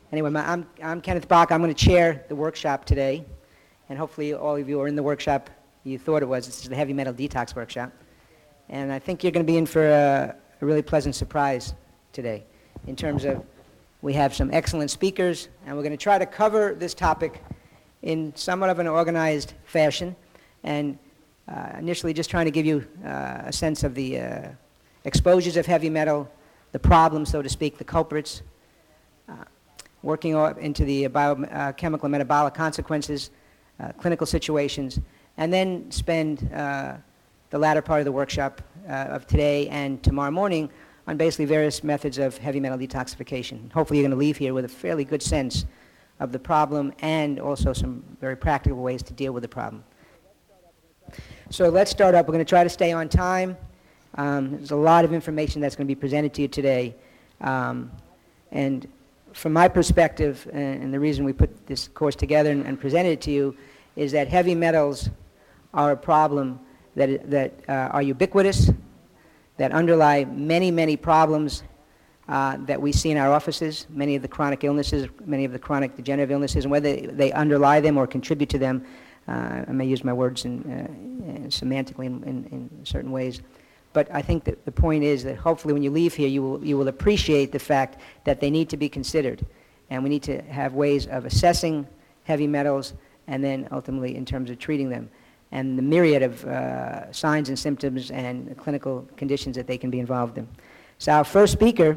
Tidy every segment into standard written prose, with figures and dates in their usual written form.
Anyway, I'm Kenneth Bach. I'm going to chair the workshop today, and hopefully all of you are in the workshop you thought it was. This is the Heavy Metal Detox Workshop. And I think you're going to be in for a really pleasant surprise today in terms of we have some excellent speakers, and we're going to try to cover this topic in somewhat of an organized fashion, and initially just trying to give you a sense of the exposures of heavy metal, the problems, so to speak, the culprits, working into the biochemical and metabolic consequences, clinical situations, and then spend the latter part of the workshop of today and tomorrow morning on basically various methods of heavy metal detoxification. Hopefully you're going to leave here with a fairly good sense of the problem and also some very practical ways to deal with the problem. So let's start up. We're going to try to stay on time. There's a lot of information that's going to be presented to you today. And from my perspective, and the reason we put this course together and presented it to you, is that heavy metals are a problem that are ubiquitous, that underlie many, many problems that we see in our offices, many of the chronic illnesses, many of the chronic degenerative illnesses, and whether they underlie them or contribute to them. I may use my words semantically in certain ways. But I think that the point is that hopefully when you leave here, you will appreciate the fact that they need to be considered. And we need to have ways of assessing heavy metals and then ultimately in terms of treating them, and the myriad of signs and symptoms and clinical conditions that they can be involved in. So our first speaker,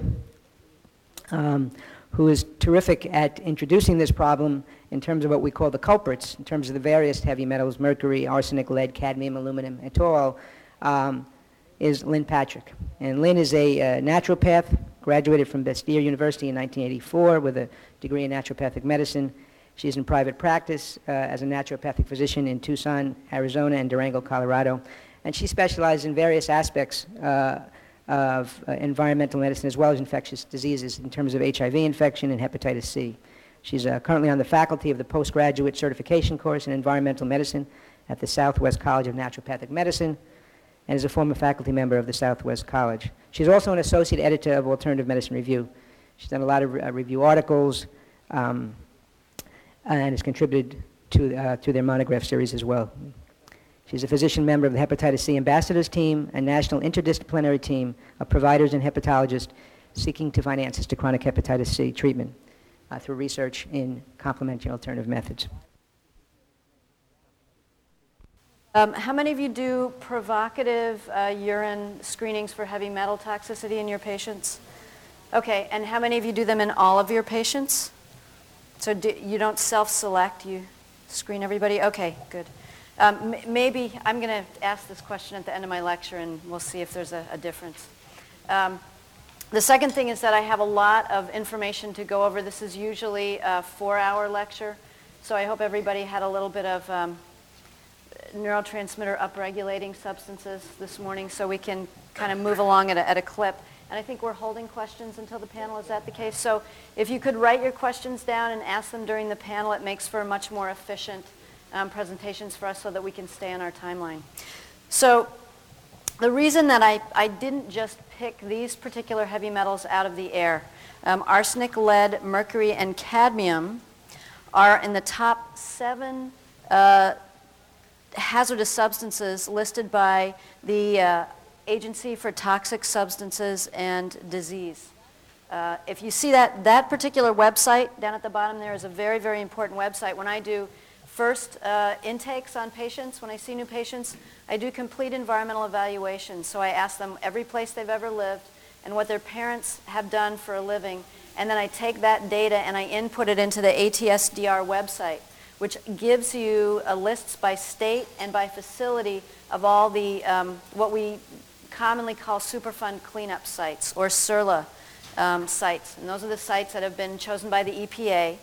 who is terrific at introducing this problem in terms of what we call the culprits, in terms of the various heavy metals, mercury, arsenic, lead, cadmium, aluminum, et al., is Lynn Patrick. And Lynn is a naturopath, graduated from Bastyr University in 1984 with a degree in naturopathic medicine. She's in private practice as a naturopathic physician in Tucson, Arizona, and Durango, Colorado. And she specializes in various aspects of environmental medicine as well as infectious diseases in terms of HIV infection and hepatitis C. She's currently on the faculty of the postgraduate certification course in environmental medicine at the Southwest College of Naturopathic Medicine and is a former faculty member of the Southwest College. She's also an associate editor of Alternative Medicine Review. She's done a lot of review articles and has contributed to their monograph series as well. She's a physician member of the Hepatitis C Ambassadors Team, a national interdisciplinary team of providers and hepatologists seeking to find answers to chronic hepatitis C treatment through research in complementary alternative methods. How many of you do provocative urine screenings for heavy metal toxicity in your patients? Okay, and how many of you do them in all of your patients? So you don't self-select, you screen everybody? Okay, good. Maybe I'm going to ask this question at the end of my lecture and we'll see if there's a difference. The second thing is that I have a lot of information to go over. This is usually a 4-hour lecture, so I hope everybody had a little bit of neurotransmitter upregulating substances this morning so we can kind of move along at a clip. And I think we're holding questions until the panel. Is that the case? So if you could write your questions down and ask them during the panel, it makes for much more efficient presentations for us so that we can stay on our timeline. So the reason that I didn't just pick these particular heavy metals out of the air, arsenic, lead, mercury, and cadmium are in the top 7 hazardous substances listed by the Agency for Toxic Substances and Disease. If you see that particular website down at the bottom there is a very, very important website. When I do first intakes on patients, when I see new patients, I do complete environmental evaluations. So I ask them every place they've ever lived and what their parents have done for a living. And then I take that data and I input it into the ATSDR website, which gives you lists by state and by facility of all the what we commonly call Superfund cleanup sites or SIRLA sites. And those are the sites that have been chosen by the EPA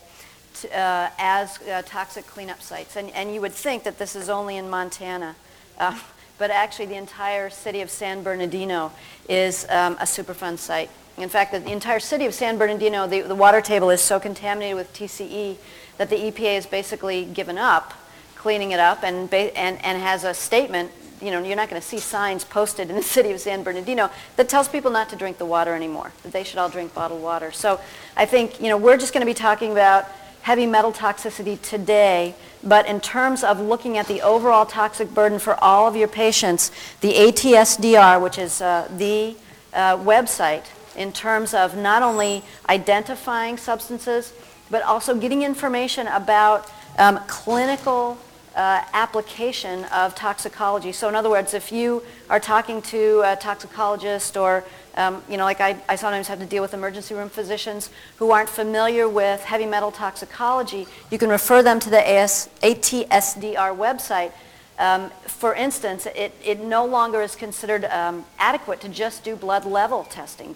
as toxic cleanup sites. And you would think that this is only in Montana, but actually the entire city of San Bernardino is a Superfund site. In fact, the entire city of San Bernardino, the water table is so contaminated with TCE that the EPA has basically given up cleaning it up and has a statement you're not going to see signs posted in the city of San Bernardino that tells people not to drink the water anymore, that they should all drink bottled water. So I think, we're just going to be talking about heavy metal toxicity today, but in terms of looking at the overall toxic burden for all of your patients, the ATSDR, which is the website, in terms of not only identifying substances, but also getting information about clinical application of toxicology. So in other words, if you are talking to a toxicologist or, like I sometimes have to deal with emergency room physicians who aren't familiar with heavy metal toxicology, you can refer them to the ATSDR website. For instance, it no longer is considered adequate to just do blood lead level testing,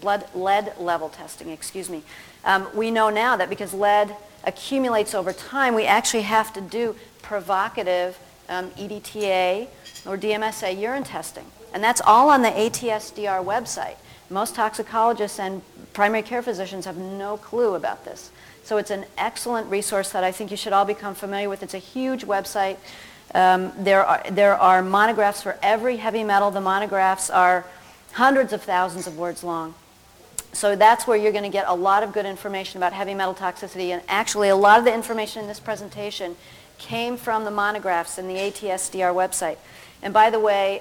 excuse me. We know now that because lead accumulates over time, we actually have to do provocative EDTA or DMSA urine testing. And that's all on the ATSDR website. Most toxicologists and primary care physicians have no clue about this. So it's an excellent resource that I think you should all become familiar with. It's a huge website. There are monographs for every heavy metal. The monographs are hundreds of thousands of words long. So that's where you're going to get a lot of good information about heavy metal toxicity. And actually, a lot of the information in this presentation came from the monographs in the ATSDR website. And by the way,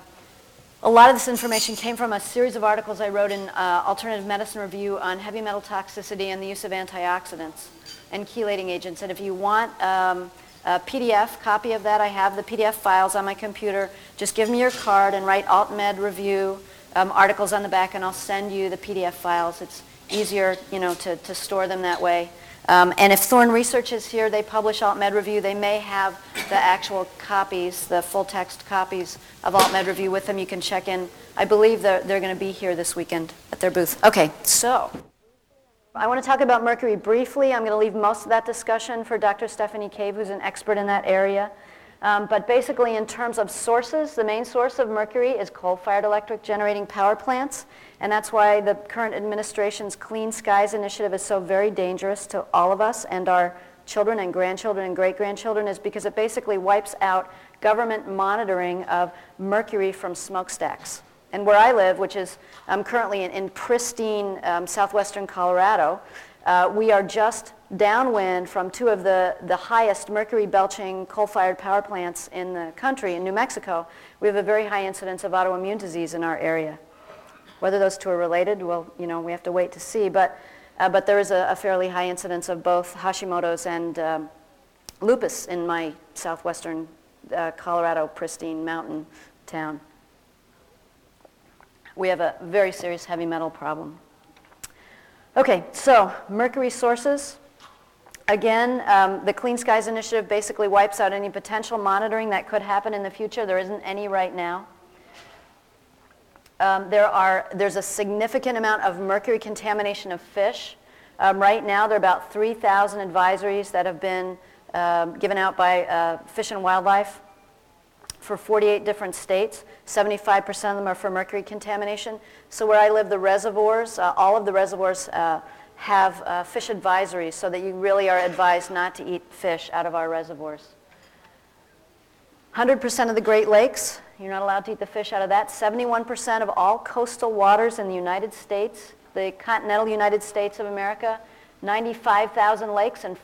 a lot of this information came from a series of articles I wrote in Alternative Medicine Review on heavy metal toxicity and the use of antioxidants and chelating agents. And if you want a PDF copy of that, I have the PDF files on my computer. Just give me your card and write AltMed Review articles on the back, and I'll send you the PDF files. It's easier, to store them that way. And if Thorn Research is here, they publish AltMed Review. They may have the actual copies, the full-text copies of AltMed Review with them. You can check in. I believe they're going to be here this weekend at their booth. Okay, so I want to talk about mercury briefly. I'm going to leave most of that discussion for Dr. Stephanie Cave, who's an expert in that area. But basically, in terms of sources, the main source of mercury is coal-fired electric generating power plants. And that's why the current administration's Clean Skies Initiative is so very dangerous to all of us and our children and grandchildren and great-grandchildren, is because it basically wipes out government monitoring of mercury from smokestacks. And where I live, which is currently in pristine southwestern Colorado, we are just downwind from two of the highest mercury-belching coal-fired power plants in the country. In New Mexico, we have a very high incidence of autoimmune disease in our area. Whether those two are related, well, we have to wait to see. But there is a fairly high incidence of both Hashimoto's and lupus in my southwestern Colorado pristine mountain town. We have a very serious heavy metal problem. Okay, so mercury sources. Again, the Clean Skies Initiative basically wipes out any potential monitoring that could happen in the future. There isn't any right now. There's a significant amount of mercury contamination of fish. Right now, there are about 3,000 advisories that have been given out by Fish and Wildlife for 48 different states. 75% of them are for mercury contamination. So where I live, the reservoirs, all of the reservoirs have fish advisories, so that you really are advised not to eat fish out of our reservoirs. 100% of the Great Lakes, you're not allowed to eat the fish out of that. 71% of all coastal waters in the United States, the continental United States of America, 95,000 lakes and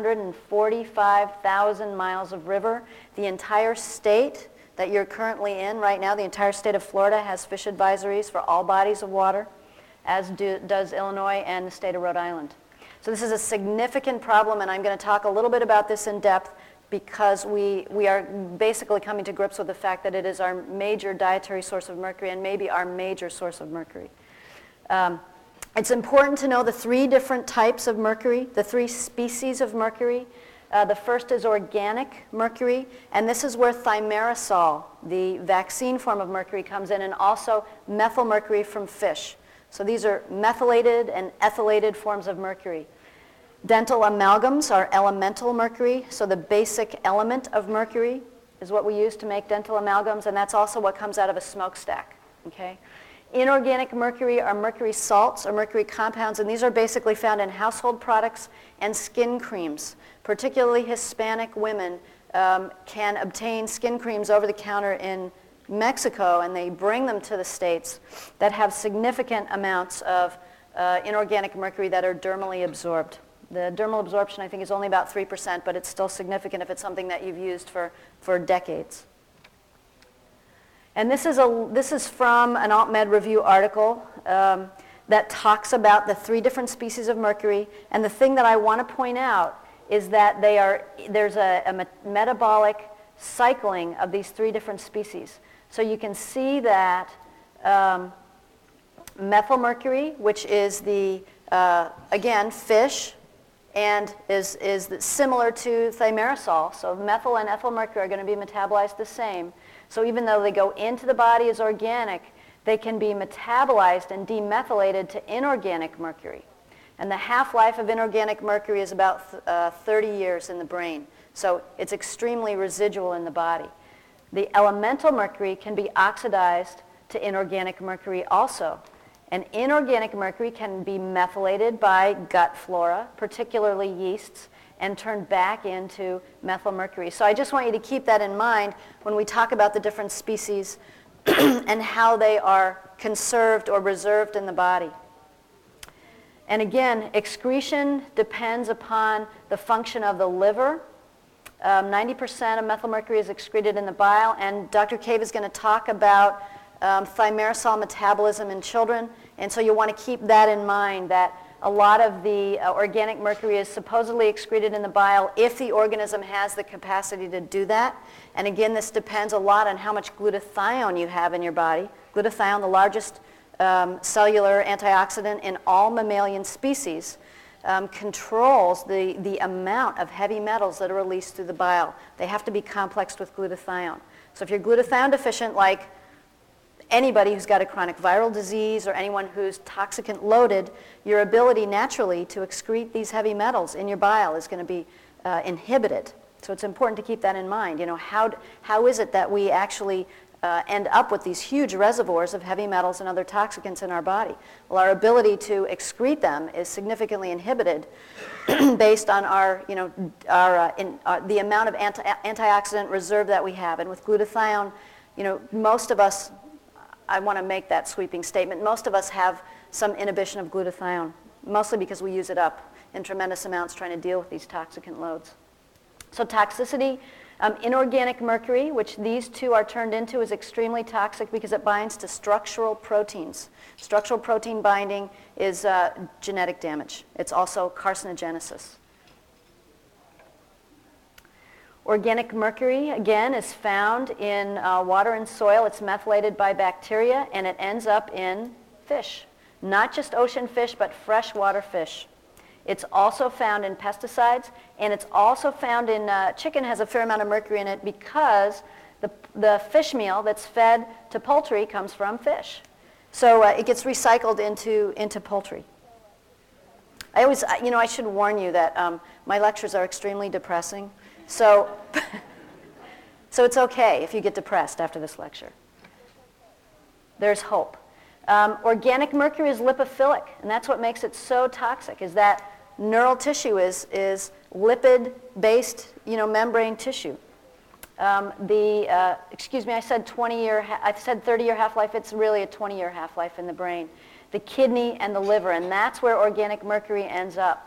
545,000 miles of river. The entire state that you're currently in right now, the entire state of Florida, has fish advisories for all bodies of water, as does Illinois and the state of Rhode Island. So this is a significant problem, and I'm going to talk a little bit about this in depth, because we are basically coming to grips with the fact that it is our major dietary source of mercury and maybe our major source of mercury. It's important to know the three different types of mercury, the three species of mercury. The first is organic mercury, and this is where thimerosal, the vaccine form of mercury, comes in, and also methyl mercury from fish. So these are methylated and ethylated forms of mercury. Dental amalgams are elemental mercury, so the basic element of mercury is what we use to make dental amalgams, and that's also what comes out of a smokestack. Okay? Inorganic mercury are mercury salts or mercury compounds, and these are basically found in household products and skin creams. Particularly Hispanic women can obtain skin creams over the counter in Mexico and they bring them to the States that have significant amounts of inorganic mercury that are dermally absorbed. The dermal absorption, I think, is only about 3%, but it's still significant if it's something that you've used for decades. And this is from an AltMed Review article that talks about the 3 different species of mercury. And the thing that I want to point out is that there's a metabolic cycling of these 3 different species. So you can see that methylmercury, which is the, again, fish, and is similar to thimerosal. So methyl and ethylmercury are going to be metabolized the same. So even though they go into the body as organic, they can be metabolized and demethylated to inorganic mercury. And the half-life of inorganic mercury is about 30 years in the brain. So it's extremely residual in the body. The elemental mercury can be oxidized to inorganic mercury also. And inorganic mercury can be methylated by gut flora, particularly yeasts, and turned back into methylmercury. So I just want you to keep that in mind when we talk about the different species and how they are conserved or reserved in the body. And again, excretion depends upon the function of the liver. 90% of methylmercury is excreted in the bile, and Dr. Cave is going to talk about thimerosal metabolism in children, and so you want to keep that in mind, that a lot of the organic mercury is supposedly excreted in the bile if the organism has the capacity to do that. And again, this depends a lot on how much glutathione you have in your body. Glutathione, the largest cellular antioxidant in all mammalian species, controls the amount of heavy metals that are released through the bile. They have to be complexed with glutathione. So if you're glutathione deficient, like anybody who's got a chronic viral disease or anyone who's toxicant loaded, your ability naturally to excrete these heavy metals in your bile is going to be inhibited. So it's important to keep that in mind. You know, how is it that we actually end up with these huge reservoirs of heavy metals and other toxicants in our body? Well, our ability to excrete them is significantly inhibited based on the amount of antioxidant reserve that we have. And with glutathione, you know, most of us, I want to make that sweeping statement, most of us have some inhibition of glutathione, mostly because we use it up in tremendous amounts trying to deal with these toxicant loads. So toxicity, inorganic mercury, which these 2 are turned into, is extremely toxic because it binds to structural proteins. Structural protein binding is genetic damage. It's also carcinogenesis. Organic mercury, again, is found in water and soil. It's methylated by bacteria, and it ends up in fish. Not just ocean fish, but freshwater fish. It's also found in pesticides, and it's also found in chicken has a fair amount of mercury in it because the fish meal that's fed to poultry comes from fish. So it gets recycled into poultry. I always, I should warn you that my lectures are extremely depressing. So it's okay if you get depressed after this lecture. There's hope. Organic mercury is lipophilic, and that's what makes it so toxic, is that neural tissue is lipid-based, membrane tissue. I said 30-year half-life. It's really a 20-year half-life in the brain. The kidney and the liver, and that's where organic mercury ends up.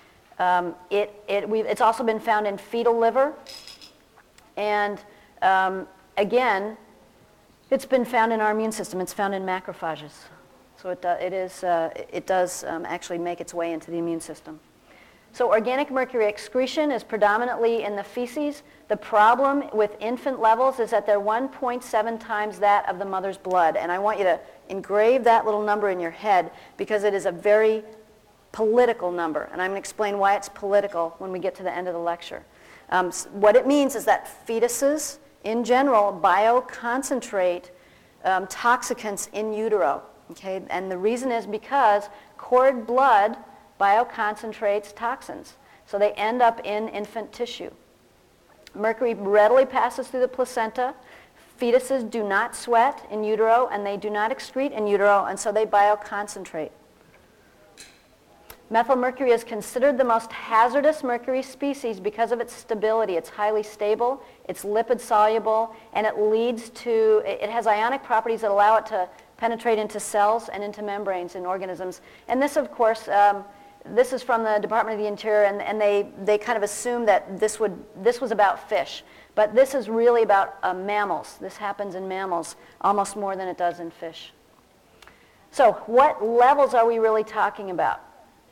It's also been found in fetal liver, and again, it's been found in our immune system. It's found in macrophages, so it does actually make its way into the immune system. So organic mercury excretion is predominantly in the feces. The problem with infant levels is that they're 1.7 times that of the mother's blood, and I want you to engrave that little number in your head because it is a very political number, and I'm going to explain why it's political when we get to the end of the lecture. What it means is that fetuses, in general, bioconcentrate toxicants in utero, okay? And the reason is because cord blood bioconcentrates toxins, so they end up in infant tissue. Mercury readily passes through the placenta. Fetuses do not sweat in utero, and they do not excrete in utero, and so they bioconcentrate. Methylmercury is considered the most hazardous mercury species because of its stability. It's highly stable, it's lipid soluble, and it has ionic properties that allow it to penetrate into cells and into membranes in organisms. And this, of course, this is from the Department of the Interior, and they kind of assumed that this was about fish. But this is really about mammals. This happens in mammals almost more than it does in fish. So what levels are we really talking about?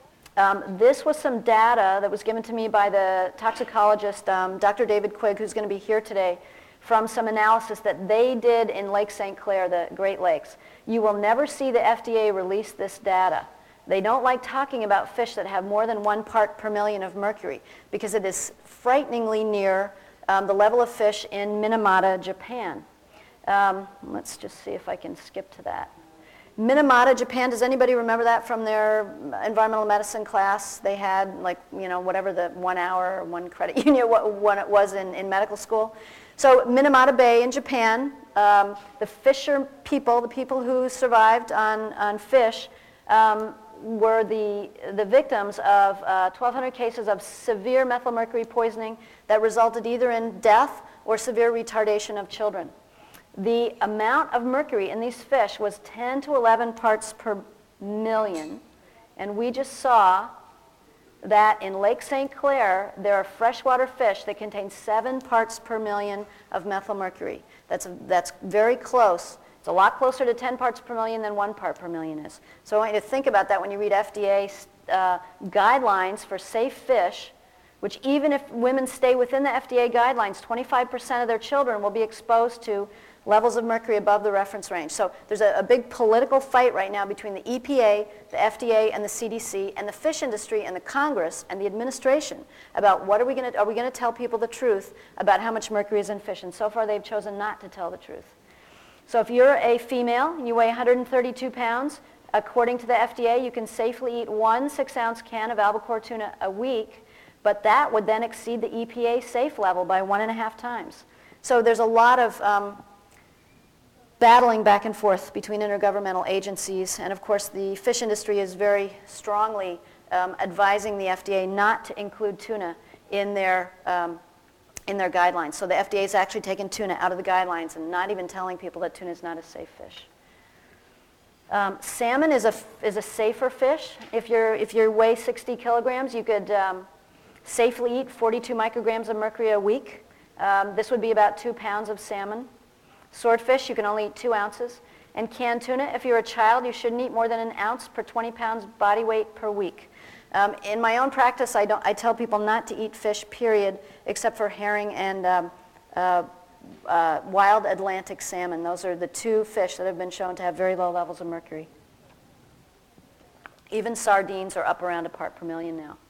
This was some data that was given to me by the toxicologist, Dr. David Quigg, who's going to be here today, from some analysis that they did in Lake St. Clair, the Great Lakes. You will never see the FDA release this data. They don't like talking about fish that have more than 1 part per million of mercury because it is frighteningly near the level of fish in Minamata, Japan. Let's just see if I can skip to that. Minamata, Japan, does anybody remember that from their environmental medicine class? They had, whatever the 1 hour or 1 credit unit what it was in medical school. So Minamata Bay in Japan, the fisher people, the people who survived on fish, were the victims of 1,200 cases of severe methylmercury poisoning that resulted either in death or severe retardation of children. The amount of mercury in these fish was 10 to 11 parts per million, and we just saw that in Lake St. Clair, there are freshwater fish that contain 7 parts per million of methylmercury. That's very close. It's a lot closer to 10 parts per million than 1 part per million is. So I want you to think about that when you read FDA guidelines for safe fish, which even if women stay within the FDA guidelines, 25% of their children will be exposed to levels of mercury above the reference range. So there's a big political fight right now between the EPA, the FDA, and the CDC, and the fish industry, and the Congress, and the administration about are we going to tell people the truth about how much mercury is in fish? And so far they've chosen not to tell the truth. So if you're a female and you weigh 132 pounds, according to the FDA, you can safely eat 1 6-ounce can of albacore tuna a week, but that would then exceed the EPA safe level by 1.5 times. So there's a lot of battling back and forth between intergovernmental agencies, and of course the fish industry is very strongly advising the FDA not to include tuna in their guidelines. So the FDA has actually taken tuna out of the guidelines and not even telling people that tuna is not a safe fish. Salmon is a safer fish. If you weigh 60 kilograms, you could safely eat 42 micrograms of mercury a week. This would be about 2 pounds of salmon. Swordfish, you can only eat 2 ounces. And canned tuna, if you're a child, you shouldn't eat more than 1 ounce per 20 pounds body weight per week. In my own practice, I tell people not to eat fish, period, except for herring and wild Atlantic salmon. Those are the 2 fish that have been shown to have very low levels of mercury. Even sardines are up around 1 part per million now.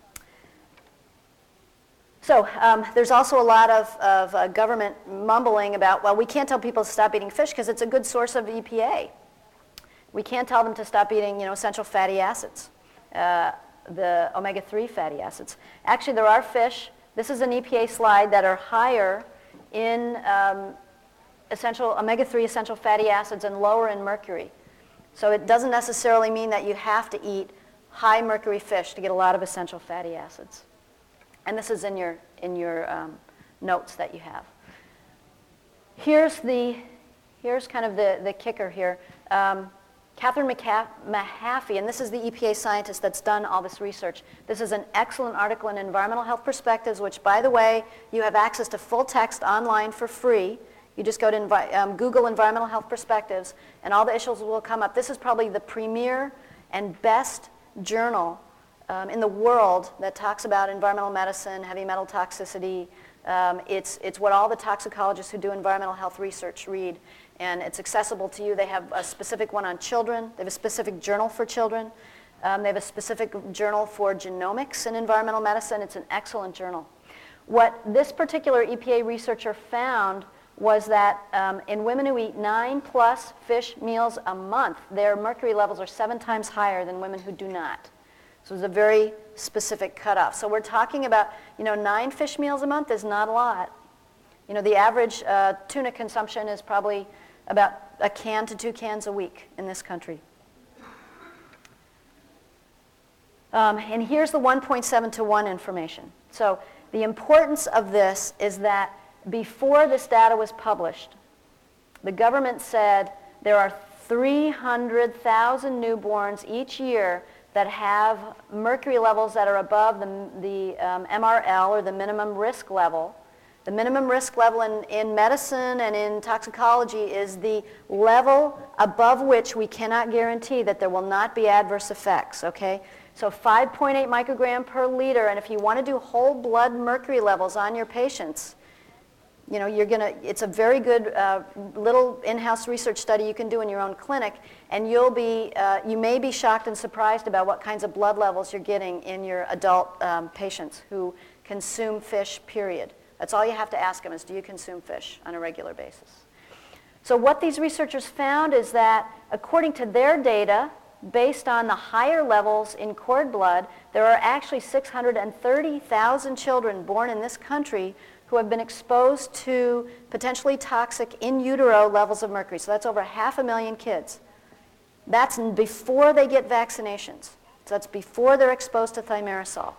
So there's also a lot of government mumbling about, well, we can't tell people to stop eating fish because it's a good source of EPA. We can't tell them to stop eating, essential fatty acids, the omega-3 fatty acids. Actually, there are fish, this is an EPA slide, that are higher in omega-3 essential fatty acids and lower in mercury. So it doesn't necessarily mean that you have to eat high mercury fish to get a lot of essential fatty acids. And this is in your notes that you have. Here's kind of the kicker here. Catherine Mahaffey, and this is the EPA scientist that's done all this research. This is an excellent article in Environmental Health Perspectives, which, by the way, you have access to full text online for free. You just go to Google Environmental Health Perspectives, and all the issues will come up. This is probably the premier and best journal in the world that talks about environmental medicine, heavy metal toxicity. It's what all the toxicologists who do environmental health research read, and it's accessible to you. They have a specific one on children. They have a specific journal for children. They have a specific journal for genomics in environmental medicine. It's an excellent journal. What this particular EPA researcher found was that in women who eat 9+ fish meals a month, their mercury levels are 7 times higher than women who do not. So it's a very specific cutoff. So we're talking about, 9 fish meals a month is not a lot. The average tuna consumption is probably about a can to 2 cans a week in this country. And here's the 1.7 to 1 information. So the importance of this is that before this data was published, the government said there are 300,000 newborns each year that have mercury levels that are above the MRL, or the minimum risk level. The minimum risk level in medicine and in toxicology is the level above which we cannot guarantee that there will not be adverse effects, okay? So 5.8 microgram per liter, and if you want to do whole blood mercury levels on your patients, you know, it's a very good little in-house research study you can do in your own clinic, and you may be shocked and surprised about what kinds of blood levels you're getting in your adult patients who consume fish, period. That's all you have to ask them is, do you consume fish on a regular basis? So what these researchers found is that according to their data, based on the higher levels in cord blood, there are actually 630,000 children born in this country who have been exposed to potentially toxic in utero levels of mercury. So that's over 500,000 kids. That's before they get vaccinations. So that's before they're exposed to thimerosal.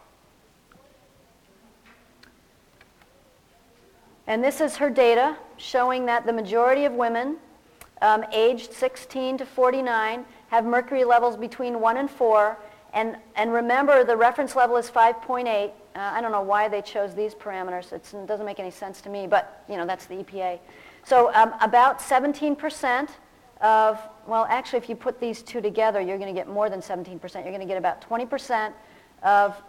And this is her data showing that the majority of women aged 16 to 49 have mercury levels between 1 and 4. And remember, the reference level is 5.8. I don't know why they chose these parameters. It doesn't make any sense to me, but you know, that's the EPA. So about 17% of, well, actually, if you put these two together, you're going to get more than 17%. You're going to get about 20% of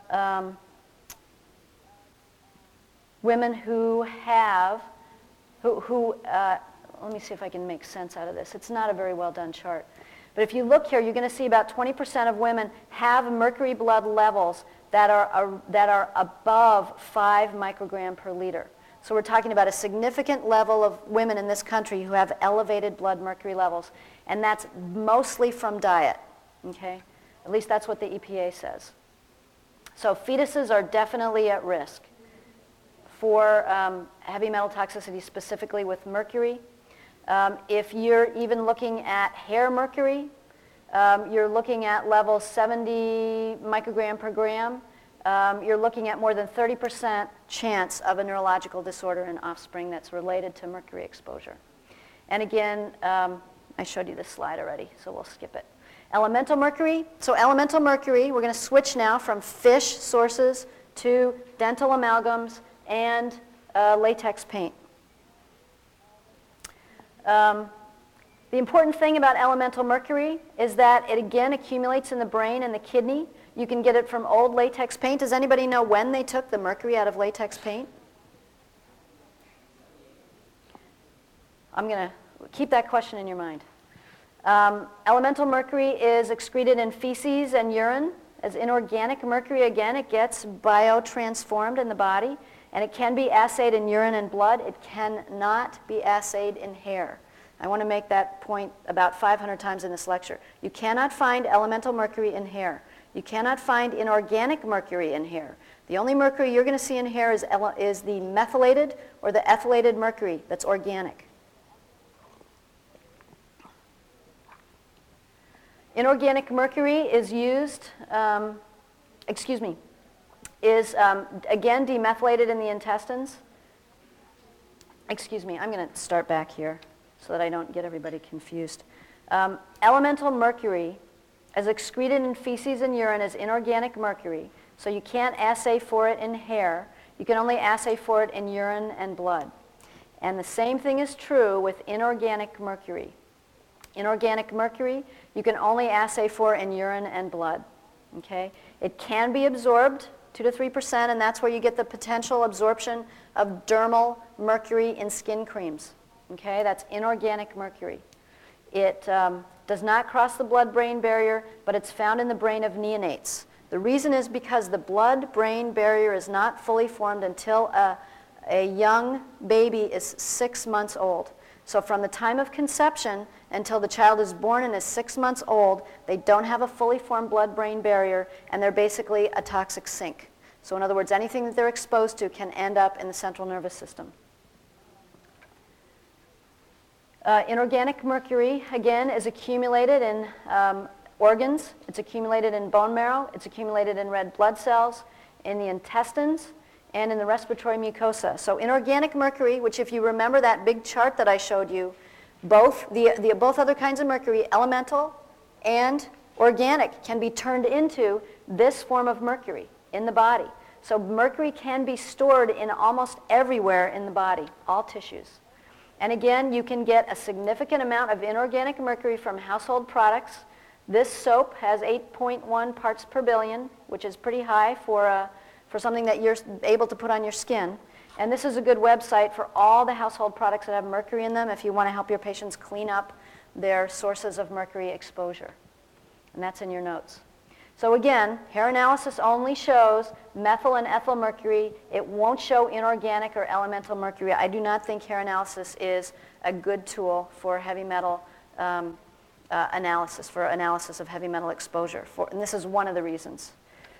women who have, let me see if I can make sense out of this. It's not a very well done chart. But if you look here, you're going to see about 20% of women have mercury blood levels that are above 5 microgram per liter. So we're talking about a significant level of women in this country who have elevated blood mercury levels, and that's mostly from diet, okay? At least that's what the EPA says. So fetuses are definitely at risk for heavy metal toxicity, specifically with mercury. If you're even looking at hair mercury, you're looking at levels 70 microgram per gram. You're looking at more than 30% chance of a neurological disorder in offspring that's related to mercury exposure. And again, I showed you this slide already, so we'll skip it. Elemental mercury. So elemental mercury, we're going to switch now from fish sources to dental amalgams and latex paint. The important thing about elemental mercury is that it again accumulates in the brain and the kidney. You can get it from old latex paint. Does anybody know when they took the mercury out of latex paint? I'm going to keep that question in your mind. Elemental mercury is excreted in feces and urine. As inorganic mercury, again, it gets biotransformed in the body, and it can be assayed in urine and blood. It cannot be assayed in hair. I want to make that point about 500 times in this lecture. You cannot find elemental mercury in hair. You cannot find inorganic mercury in hair. The only mercury you're going to see in hair is the methylated or the ethylated mercury that's organic. Inorganic mercury is used, is again demethylated in the intestines. Excuse me, I'm going to start back here so that I don't get everybody confused. Elemental mercury is excreted in feces and urine as inorganic mercury, so you can't assay for it in hair. You can only assay for it in urine and blood. And the same thing is true with inorganic mercury. Inorganic mercury, you can only assay for in urine and blood. Okay? It can be absorbed 2 to 3%, and that's where you get the potential absorption of dermal mercury in skin creams. Okay? That's inorganic mercury. It does not cross the blood-brain barrier, but it's found in the brain of neonates. The reason is because the blood-brain barrier is not fully formed until a young baby is 6 months old. So from the time of conception until the child is born and is 6 months old, they don't have a fully formed blood-brain barrier, and they're basically a toxic sink. So in other words, anything that they're exposed to can end up in the central nervous system. Inorganic mercury, again, is accumulated in organs, it's accumulated in bone marrow, it's accumulated in red blood cells, in the intestines, and in the respiratory mucosa. So inorganic mercury, which if you remember that big chart that I showed you, both other kinds of mercury, elemental and organic, can be turned into this form of mercury in the body. So mercury can be stored in almost everywhere in the body, all tissues. And again, you can get a significant amount of inorganic mercury from household products. This soap has 8.1 parts per billion, which is pretty high for something that you're able to put on your skin. And this is a good website for all the household products that have mercury in them if you want to help your patients clean up their sources of mercury exposure. And that's in your notes. So again, hair analysis only shows methyl and ethyl mercury. It won't show inorganic or elemental mercury. I do not think hair analysis is a good tool for heavy metal analysis, for analysis of heavy metal exposure. And this is one of the reasons.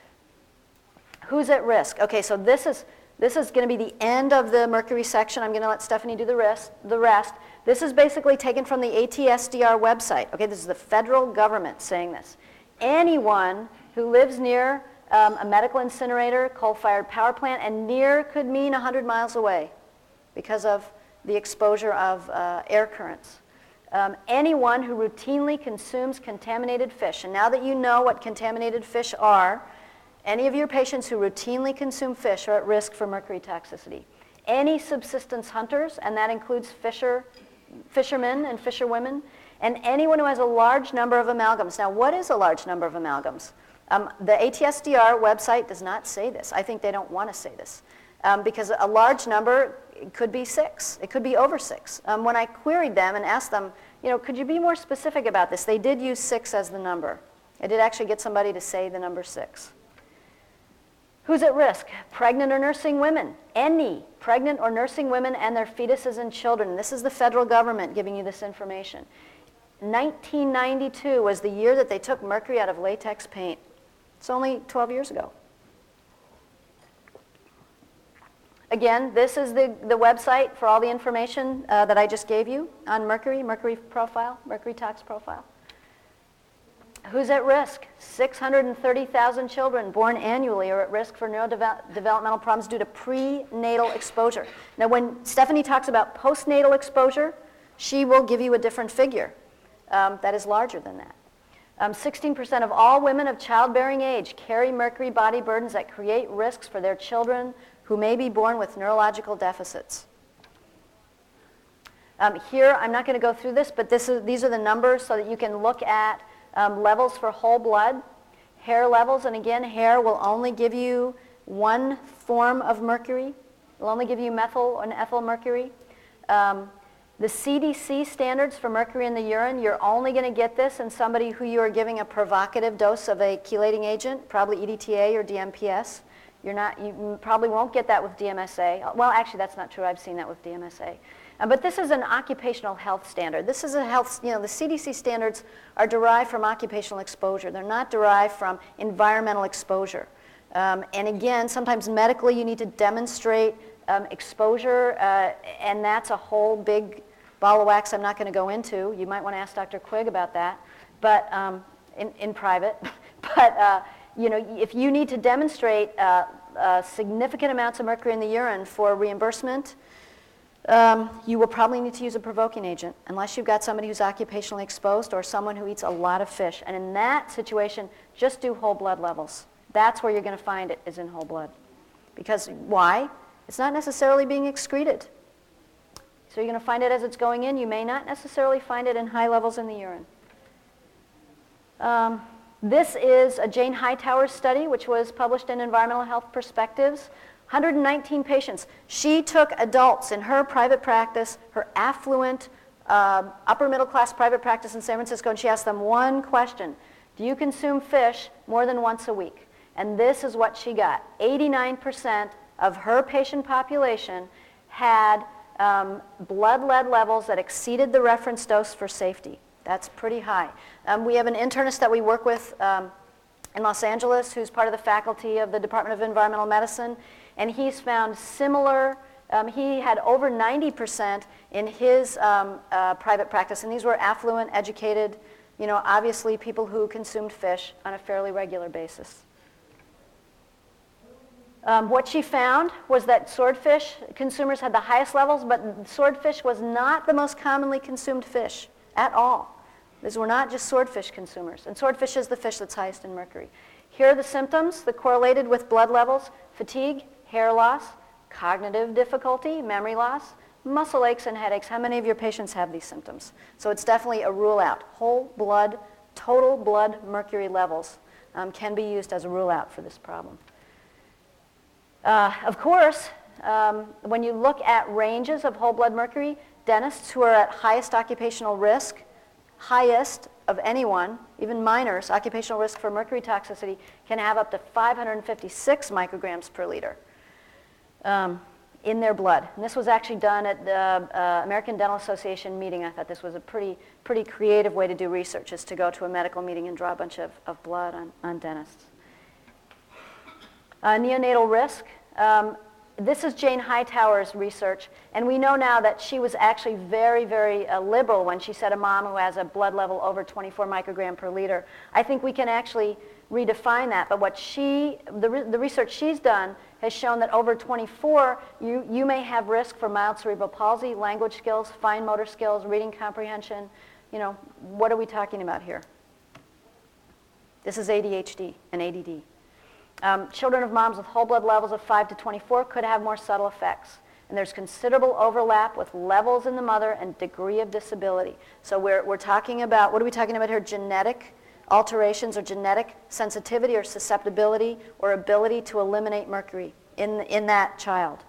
Who's at risk? Okay, so this is going to be the end of the mercury section. I'm going to let Stephanie do the rest. This is basically taken from the ATSDR website. Okay, this is the federal government saying this. Anyone who lives near a medical incinerator, coal-fired power plant, and near could mean 100 miles away because of the exposure of air currents. Anyone who routinely consumes contaminated fish. And now that you know what contaminated fish are, any of your patients who routinely consume fish are at risk for mercury toxicity. Any subsistence hunters, and that includes fishermen and fisherwomen, and anyone who has a large number of amalgams. Now, what is a large number of amalgams? The ATSDR website does not say this. I think they don't want to say this because a large number could be 6. It could be over 6. When I queried them and asked them, could you be more specific about this? They did use 6 as the number. I did actually get somebody to say the number 6. Who's at risk? Pregnant or nursing women. Any pregnant or nursing women and their fetuses and children. This is the federal government giving you this information. 1992 was the year that they took mercury out of latex paint. It's only 12 years ago. Again, this is the website for all the information that I just gave you on mercury profile, mercury tox profile. Who's at risk? 630,000 children born annually are at risk for neurodevelopmental problems due to prenatal exposure. Now, when Stephanie talks about postnatal exposure, she will give you a different figure that is larger than that. 16% of all women of childbearing age carry mercury body burdens that create risks for their children who may be born with neurological deficits. Here, I'm not going to go through this, but these are the numbers so that you can look at levels for whole blood, hair levels, and again, hair will only give you one form of mercury. It will only give you methyl and ethyl mercury. The CDC standards for mercury in the urine, you're only going to get this in somebody who you are giving a provocative dose of a chelating agent, probably EDTA or DMPS. You probably won't get that with DMSA. Well, actually, that's not true. I've seen that with DMSA. But this is an occupational health standard. This is a health, the CDC standards are derived from occupational exposure. They're not derived from environmental exposure. And again, sometimes medically you need to demonstrate exposure, and that's a whole big ball of wax I'm not going to go into. You might want to ask Dr. Quigg about that, but in private. But if you need to demonstrate significant amounts of mercury in the urine for reimbursement, you will probably need to use a provoking agent unless you've got somebody who's occupationally exposed or someone who eats a lot of fish. And in that situation, just do whole blood levels. That's where you're going to find it, is in whole blood. Because why? It's not necessarily being excreted. So you're going to find it as it's going in. You may not necessarily find it in high levels in the urine. This is a Jane Hightower study, which was published in Environmental Health Perspectives. 119 patients. She took adults in her private practice, her affluent, upper middle class private practice in San Francisco, and she asked them one question: do you consume fish more than once a week? And this is what she got. 89% of her patient population had blood lead levels that exceeded the reference dose for safety. That's pretty high. We have an internist that we work with in Los Angeles who's part of the faculty of the Department of Environmental Medicine, and he's found similar, he had over 90% in his private practice, and these were affluent, educated, obviously people who consumed fish on a fairly regular basis. What she found was that swordfish consumers had the highest levels, but swordfish was not the most commonly consumed fish at all. These were not just swordfish consumers. And swordfish is the fish that's highest in mercury. Here are the symptoms that correlated with blood levels: fatigue, hair loss, cognitive difficulty, memory loss, muscle aches and headaches. How many of your patients have these symptoms? So it's definitely a rule out. Whole blood, total blood mercury levels can be used as a rule out for this problem. Of course, when you look at ranges of whole blood mercury, dentists who are at highest occupational risk, highest of anyone, even minors, occupational risk for mercury toxicity, can have up to 556 micrograms per liter in their blood. And this was actually done at the American Dental Association meeting. I thought this was a pretty creative way to do research, is to go to a medical meeting and draw a bunch of blood on dentists. Neonatal risk. This is Jane Hightower's research, and we know now that she was actually very, very liberal when she said a mom who has a blood level over 24 microgram per liter. I think we can actually redefine that, but what the research she's done has shown that over 24, you may have risk for mild cerebral palsy, language skills, fine motor skills, reading comprehension. What are we talking about here? This is ADHD and ADD. Children of moms with whole blood levels of 5 to 24 could have more subtle effects. And there's considerable overlap with levels in the mother and degree of disability. So we're talking about, what are we talking about here? Genetic alterations or genetic sensitivity or susceptibility or ability to eliminate mercury in that child.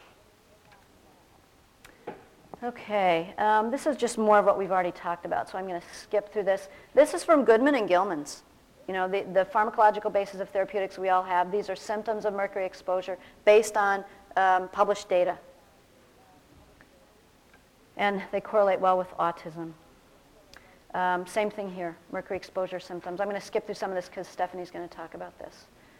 Okay, this is just more of what we've already talked about, so I'm going to skip through this. This is from Goodman and Gilman's. The pharmacological basis of therapeutics we all have. These are symptoms of mercury exposure based on published data. And they correlate well with autism. Same thing here, mercury exposure symptoms. I'm going to skip through some of this because Stephanie's going to talk about this.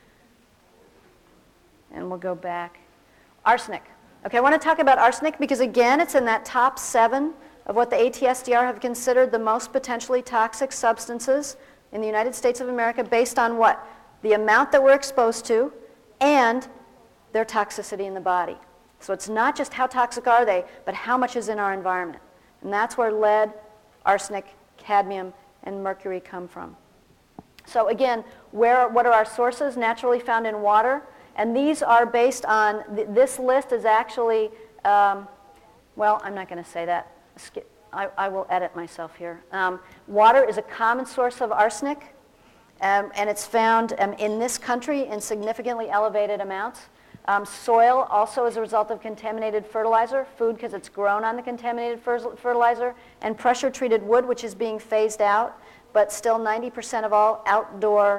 And we'll go back. Arsenic. Okay, I want to talk about arsenic because, again, it's in that top 7 of what the ATSDR have considered the most potentially toxic substances in the United States of America based on what? The amount that we're exposed to and their toxicity in the body. So it's not just how toxic are they, but how much is in our environment. And that's where lead, arsenic, cadmium, and mercury come from. So again, what are our sources? Naturally found in water. And these are based on, this list is actually, well, I'm not going to say that. I will edit myself here. Water is a common source of arsenic, and it's found in this country in significantly elevated amounts. Soil also as a result of contaminated fertilizer, food because it's grown on the contaminated fertilizer, and pressure-treated wood, which is being phased out, but still 90% of all outdoor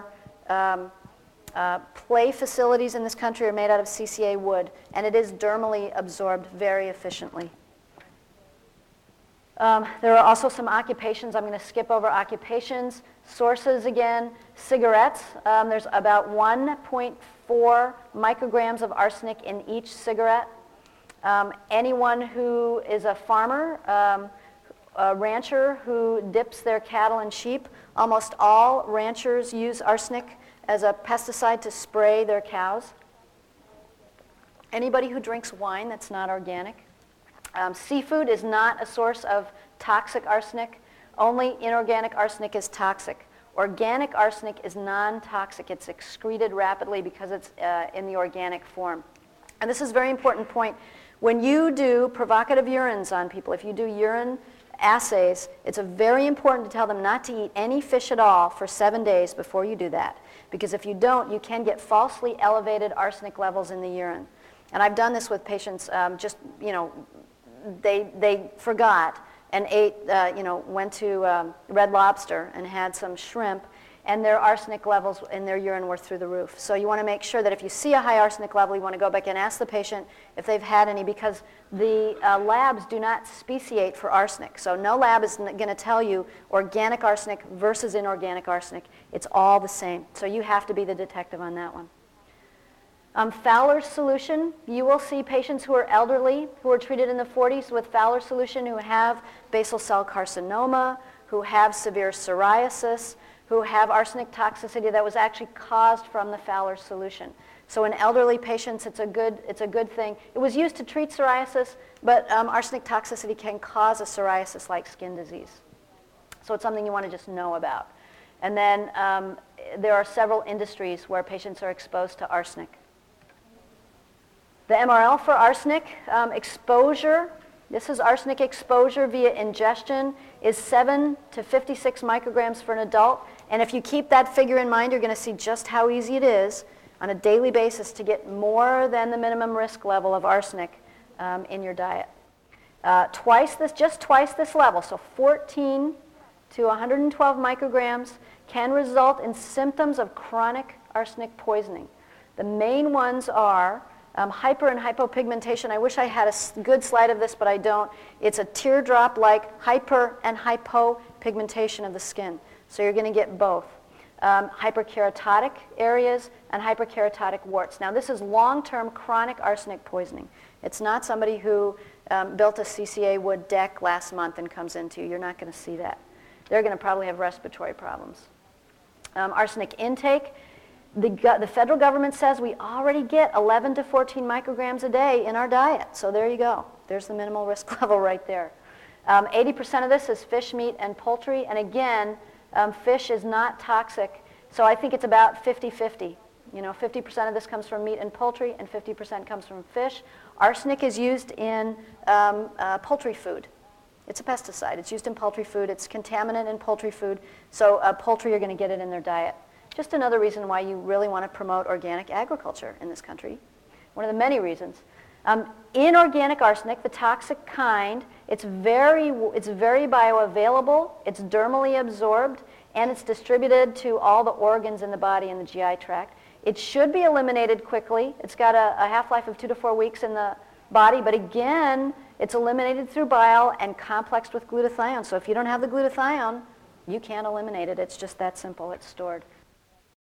play facilities in this country are made out of CCA wood, and it is dermally absorbed very efficiently. There are also some occupations. I'm going to skip over occupations. Sources, again, cigarettes. There's about 1.4 micrograms of arsenic in each cigarette. Anyone who is a farmer, a rancher who dips their cattle and sheep, almost all ranchers use arsenic as a pesticide to spray their cows. Anybody who drinks wine that's not organic. Seafood is not a source of toxic arsenic. Only inorganic arsenic is toxic. Organic arsenic is non-toxic. It's excreted rapidly because it's in the organic form. And this is a very important point. When you do provocative urines on people, if you do urine assays, it's very important to tell them not to eat any fish at all for 7 days before you do that. Because if you don't, you can get falsely elevated arsenic levels in the urine. And I've done this with patients, they forgot and ate, went to Red Lobster and had some shrimp, and their arsenic levels in their urine were through the roof. So you want to make sure that if you see a high arsenic level, you want to go back and ask the patient if they've had any, because the labs do not speciate for arsenic. So no lab is going to tell you organic arsenic versus inorganic arsenic. It's all the same. So you have to be the detective on that one. Fowler's solution, you will see patients who are elderly, who are treated in the 40s with Fowler's solution, who have basal cell carcinoma, who have severe psoriasis, who have arsenic toxicity that was actually caused from the Fowler solution. So in elderly patients, it's a good thing. It was used to treat psoriasis, but arsenic toxicity can cause a psoriasis-like skin disease. So it's something you want to just know about. And then there are several industries where patients are exposed to arsenic. The MRL for arsenic exposure, this is arsenic exposure via ingestion, is 7 to 56 micrograms for an adult. And if you keep that figure in mind, you're going to see just how easy it is on a daily basis to get more than the minimum risk level of arsenic in your diet. Just twice this level, so 14 to 112 micrograms can result in symptoms of chronic arsenic poisoning. The main ones are hyper and hypopigmentation. I wish I had a good slide of this, but I don't. It's a teardrop-like hyper and hypopigmentation of the skin. So you're going to get both. Hyperkeratotic areas and hyperkeratotic warts. Now this is long-term chronic arsenic poisoning. It's not somebody who built a CCA wood deck last month and comes into you. You're not going to see that. They're going to probably have respiratory problems. Arsenic intake. The federal government says we already get 11 to 14 micrograms a day in our diet. So there you go. There's the minimal risk level right there. 80% of this is fish, meat, and poultry. And again, fish is not toxic. So I think it's about 50-50. 50% of this comes from meat and poultry, and 50% comes from fish. Arsenic is used in poultry food. It's a pesticide. It's used in poultry food. It's contaminant in poultry food. So poultry, you're going to get it in their diet. Just another reason why you really want to promote organic agriculture in this country. One of the many reasons. Inorganic arsenic, the toxic kind, it's very bioavailable, it's dermally absorbed, and it's distributed to all the organs in the body and the GI tract. It should be eliminated quickly. It's got a half-life of 2 to 4 weeks in the body, but again, it's eliminated through bile and complexed with glutathione. So if you don't have the glutathione, you can't eliminate it. It's just that simple. It's stored.